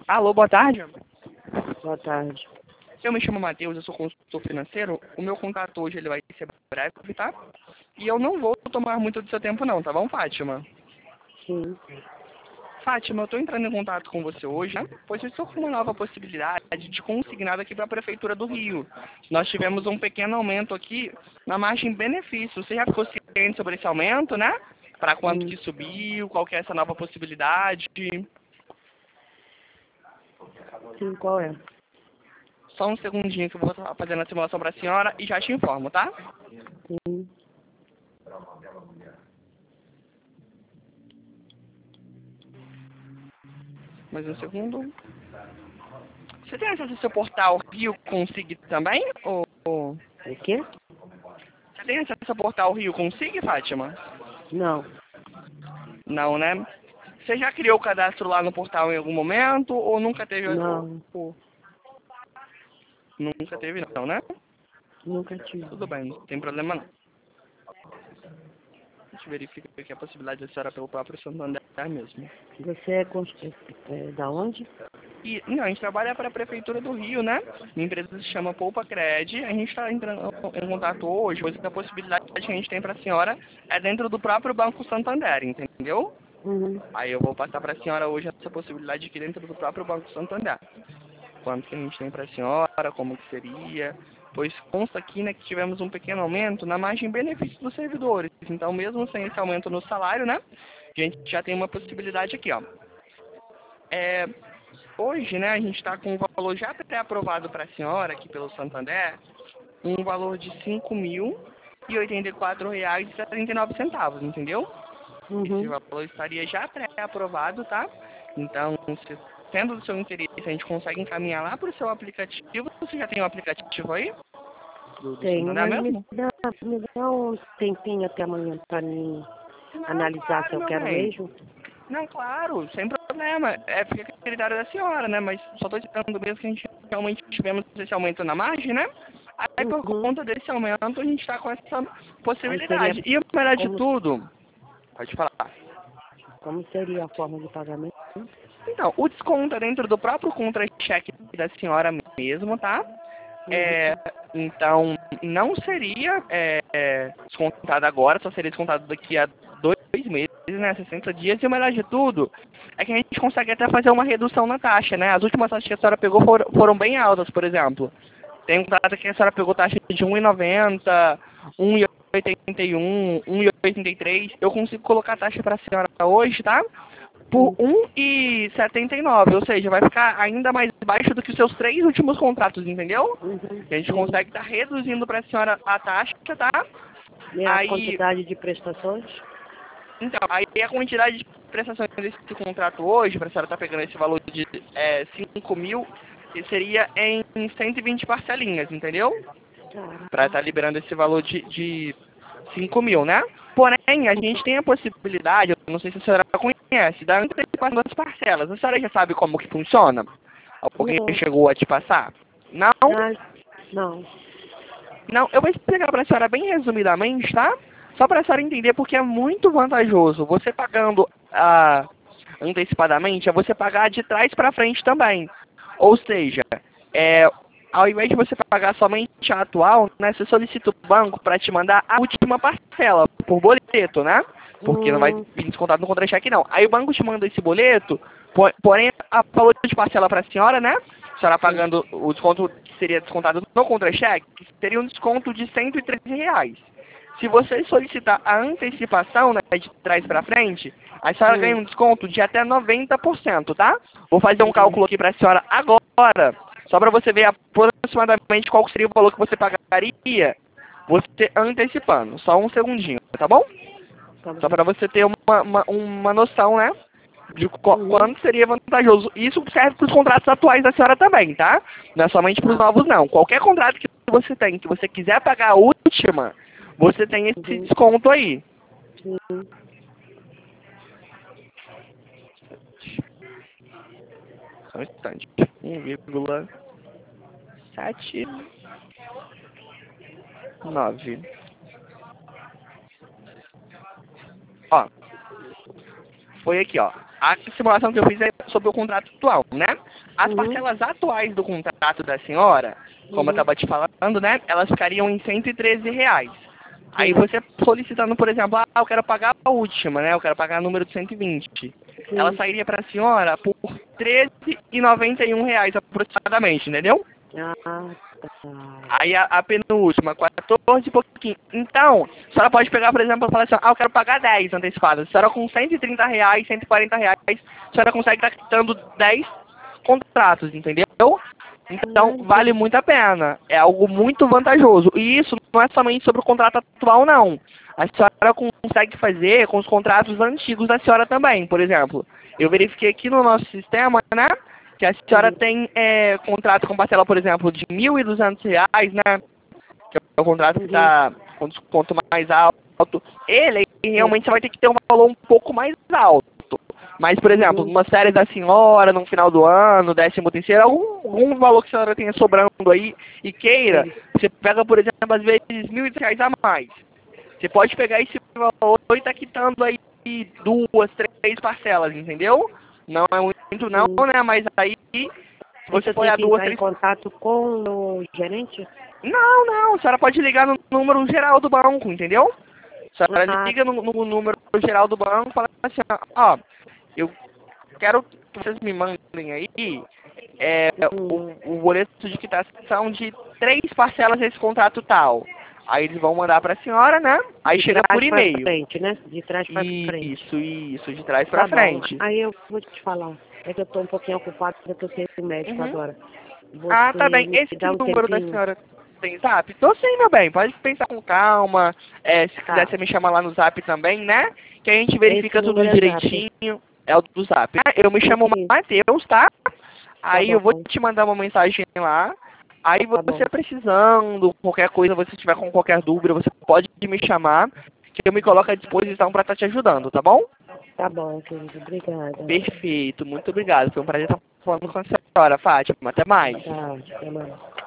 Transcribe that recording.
Alô, boa tarde. Boa tarde. Eu me chamo Matheus, eu sou consultor financeiro. O meu contato hoje ele vai ser breve, tá? E eu não vou tomar muito do seu tempo não, tá bom, Fátima? Sim. Fátima, eu estou entrando em contato com você hoje, né? Pois eu estou com uma nova possibilidade de consignado aqui para a Prefeitura do Rio. Nós tivemos um pequeno aumento aqui na margem benefício. Você já ficou ciente sobre esse aumento, né? Para quanto que subiu, qual que é essa nova possibilidade? Sim, qual é? Só um segundinho que eu vou estar fazendo a simulação para a senhora e já te informo, tá? Sim. Mais um segundo. Você tem acesso ao seu portal Rio Consig também? Ou... O quê? Você tem acesso ao portal Rio Consig, Fátima? Não. Não, né? Você já criou o cadastro lá no portal em algum momento ou nunca teve? Não. Nunca teve não, né? Nunca tive. Tudo bem, não tem problema não. A gente verifica aqui a possibilidade da senhora pelo próprio Santander mesmo. Você é da onde? E, não, a gente trabalha para a Prefeitura do Rio, né? Minha empresa se chama Poupa Cred. A gente está entrando em contato hoje, pois a possibilidade que a gente tem para a senhora é dentro do próprio Banco Santander, entendeu? Uhum. Aí eu vou passar para a senhora hoje essa possibilidade aqui dentro do próprio Banco Santander. Quanto que a gente tem para a senhora, como que seria, pois consta aqui, né, que tivemos um pequeno aumento na margem benefício dos servidores. Então, mesmo sem esse aumento no salário, né, a gente já tem uma possibilidade aqui, ó. Hoje, né, a gente está com um valor já pré-aprovado para a senhora aqui pelo Santander, um valor de R$ 5.084,79, entendeu? Esse Uhum. valor estaria já pré-aprovado, tá? Então, sendo do seu interesse, a gente consegue encaminhar lá para o seu aplicativo. Você já tem o aplicativo aí? Do Tenho, Santander mas mesmo? me dá um tempinho até amanhã para mim Não, analisar se claro, eu meu quero bem. mesmo. Não, claro, sem problema. Fica a critério da senhora, né? Mas só estou citando mesmo que a gente realmente tivemos esse aumento na margem, né? Aí, por Uhum. conta desse aumento, a gente está com essa Aí seria possibilidade. E o melhor de como, tudo, pode falar. como seria a forma de pagamento? Então, o desconto é dentro do próprio contra-cheque da senhora mesmo, tá? Uhum. Então, não seria descontado agora, só seria descontado daqui a 2 meses, né? 60 dias. E o melhor de tudo é que a gente consegue até fazer uma redução na taxa, né? As últimas taxas que a senhora pegou foram bem altas, por exemplo. Tem um data que a senhora pegou taxa de 1,90, 1,81, 1,83. Eu consigo colocar a taxa para a senhora hoje, tá? Por Uhum. 1,79, ou seja, vai ficar ainda mais baixo do que os seus 3 últimos contratos, entendeu? Uhum. A gente Sim. consegue estar reduzindo para a senhora a taxa, tá? E a Aí, quantidade de prestações? então, aí a quantidade de prestações desse contrato hoje, para a senhora estar pegando esse valor de 5 mil, que seria em 120 parcelinhas, entendeu? Para estar liberando esse valor de 5 mil, né? Porém, a gente tem a possibilidade, eu não sei se a senhora conhece, da antecipação das parcelas. A senhora já sabe como que funciona? Alguém Não. chegou a te passar? Não? Ah, não. Não, eu vou explicar para a senhora bem resumidamente, tá? Só para a senhora entender, porque é muito vantajoso. Você pagando antecipadamente, é você pagar de trás para frente também. Ou seja, ao invés de você pagar somente a atual, né, você solicita o banco para te mandar a última parcela, por boleto, né? Porque não vai vir descontado no contra-cheque, não. Aí o banco te manda esse boleto, porém, a valor de parcela para a senhora, né? A senhora Sim. pagando o desconto que seria descontado no contra-cheque, seria um desconto de R$ 113. Se você solicitar a antecipação, né, de trás para frente, a senhora ganha um desconto de até 90%, tá? Vou fazer um cálculo aqui para a senhora agora, só para você ver aproximadamente qual seria o valor que você pagaria você antecipando. Só um segundinho, tá bom? Tá bom. Só para você ter uma noção, né? De quanto seria vantajoso. Isso serve para os contratos atuais da senhora também, tá? Não é somente para os novos, não. Qualquer contrato que você tem, que você quiser pagar a última, você tem esse desconto aí. Sim. Só um instante. 1,79. Ó, foi aqui, ó. A simulação que eu fiz é sobre o contrato atual, né? As Uhum. parcelas atuais do contrato da senhora, como eu Uhum. estava te falando, né? Elas ficariam em R$ 113. Aí Sim. você solicitando, por exemplo, eu quero pagar a última, né? Eu quero pagar a número de 120. Ela Sim. sairia para a senhora por R$ 13,91 aproximadamente, entendeu? Ah, tá. Aí a penúltima, 14 e pouquinho. Então, a senhora pode pegar, por exemplo, e falar assim, eu quero pagar 10 antecipadas. A senhora com R$ 130, R$ 140, a senhora consegue estar quitando 10 contratos, entendeu? Então, vale muito a pena. É algo muito vantajoso. E isso não é somente sobre o contrato atual, não. A senhora consegue fazer com os contratos antigos da senhora também, por exemplo. Eu verifiquei aqui no nosso sistema, né? Que a senhora Uhum. tem contrato com parcela, por exemplo, de R$ 1.200, né? Que é o contrato que Uhum. está com desconto mais alto. Ele Sim. realmente vai ter que ter um valor um pouco mais alto. Mas, por exemplo, Uhum. numa série da senhora, no final do ano, 13º, algum valor que a senhora tenha sobrando aí e queira, Sim. você pega, por exemplo, às vezes R$ 1.200 a mais. Você pode pegar esse valor e estar quitando aí 2, 3 parcelas, entendeu? Não é muito não, Sim. né? Mas aí, se Isso você eu for tenho a que 2, entrar em 3... contato com o gerente? Não, a senhora pode ligar no número geral do banco, entendeu? A senhora Ah, liga no número geral do banco e fala assim, ó, eu quero que vocês me mandem aí hum. o boleto de quitação de 3 parcelas desse contrato tal. Aí eles vão mandar para a senhora, né? Aí De chega por trás para e-mail. frente, né? De trás para frente. Isso, de trás para Tá bom. frente. Aí eu vou te falar. É que eu tô um pouquinho ocupada, eu tô sem médico Uhum. agora. Ah, tá Você bem. me Esse dá um número da tempinho? senhora tem zap? Tô sim, meu bem. Pode pensar com calma. Se quiser, Tá. você me chama lá no zap também, né? Que a gente Esse verifica tudo número é zap. direitinho. É o do zap. Eu me chamo Sim. Matheus, tá? Tá Aí eu vou bom. te mandar uma mensagem lá. Aí Tá você bom. precisando, qualquer coisa, você tiver com qualquer dúvida, você pode me chamar, que eu me coloco à disposição para estar te ajudando, tá bom? Tá bom, querido. Obrigada. Perfeito, muito obrigado. Foi um prazer estar falando com a senhora, Fátima. Até mais. Tá. Até mais.